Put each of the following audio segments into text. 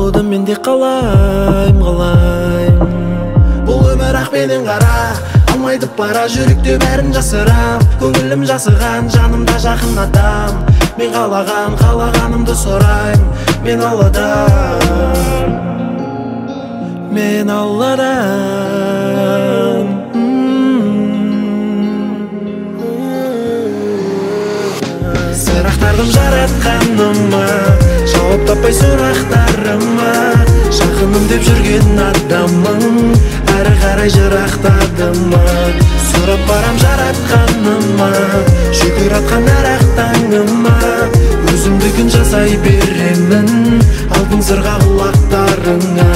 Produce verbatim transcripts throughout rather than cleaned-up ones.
қалуды мен де қалайым, қалайым. Бұл өмір ақ пенен қара, алмайды пара, жүректе бәрін жасырам. Көңілім жасыған, жанымда жақын адам. Мен қалаған, қалағанымды сұрайым. Мен алладан, мен алладан. Сұрақтардым жаратқаныма, жауап таппай сұрақтарыма. Жақыным деп жүрген адамың әрі қарай жырақтадыма. Сұрап барам жаратқаныма, шүкір атқан әр ақ таңыма. Өзімдігін жасай беремін, алтын сырға құлақтарыңа.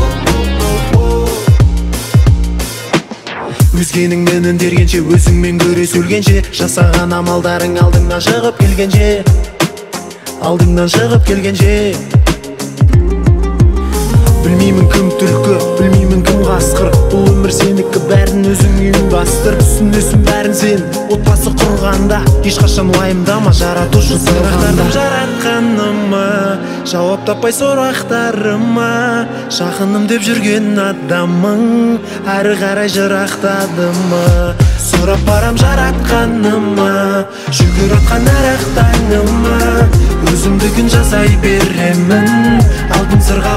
Өзгенің менін дергенше, өзіңмен көре сөлгенше, жасаған амалдарың алдыңнан шығып келгенше, алдыңнан шығып келгенше. Білмеймін кім түлкі, білмеймін кім қасқыр. Бұл өмір сенікі, бәрін өзің ұйымдастыр. Түсінесің бәрін сен, отбасы құрғанда. Ешқашан уайымдама, жаратушы сұрақтардым жаратқаныма, жауап таппай сұрақтарыма. Жақыным деп жүрген адамың әрі қарай жырақтадыма. Сұрап барам жаратқаныма, шүкір атқан әр ақ таңыма. Өзімдігін жасай беремін, алтын сырға